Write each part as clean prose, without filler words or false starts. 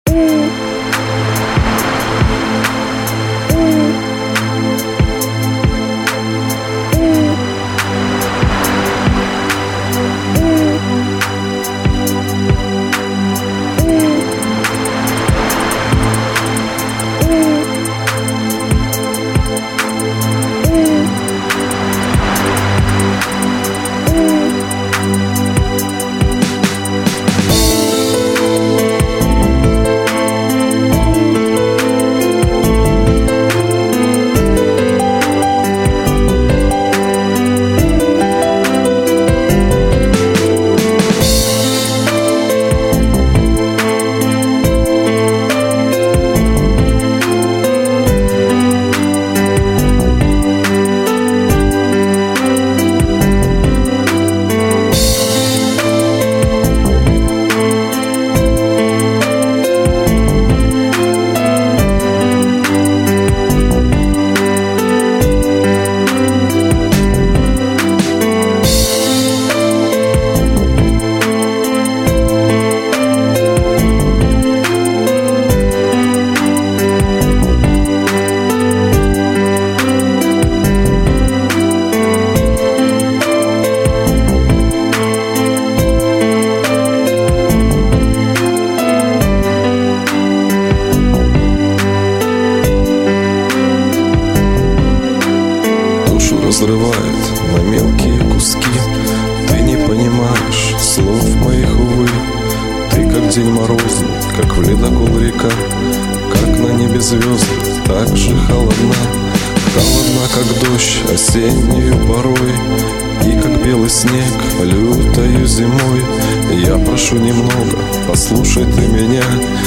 Разрывает на мелкие куски. Ты не понимаешь слов моих, увы. Ты как день морозный, как в ледокол река, как на небе звезды, так же холодна. Холодна, как дождь осеннюю порой, и как белый снег лютою зимой. Я прошу немного, послушай ты меня.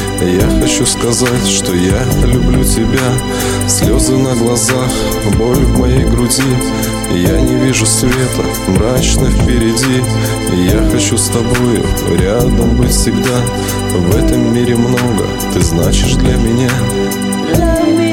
Я хочу сказать, что я люблю тебя. Слезы на глазах, боль в моей груди. Я не вижу света, мрачно впереди. Я хочу с тобою рядом быть всегда. В этом мире много ты значишь для меня.